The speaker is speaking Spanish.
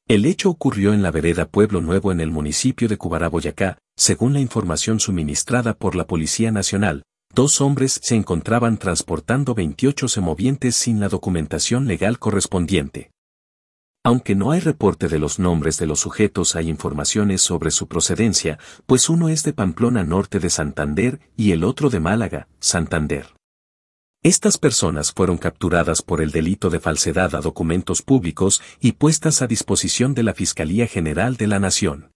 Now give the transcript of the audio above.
El hecho ocurrió en la vereda Pueblo Nuevo en el municipio de Cubará, Boyacá. Según la información suministrada por la Policía Nacional, 2 hombres se encontraban transportando 28 semovientes sin la documentación legal correspondiente. Aunque no hay reporte de los nombres de los sujetos, hay informaciones sobre su procedencia, pues uno es de Pamplona, norte de Santander, y el otro de Málaga, Santander. Estas personas fueron capturadas por el delito de falsedad a documentos públicos y puestas a disposición de la Fiscalía General de la Nación.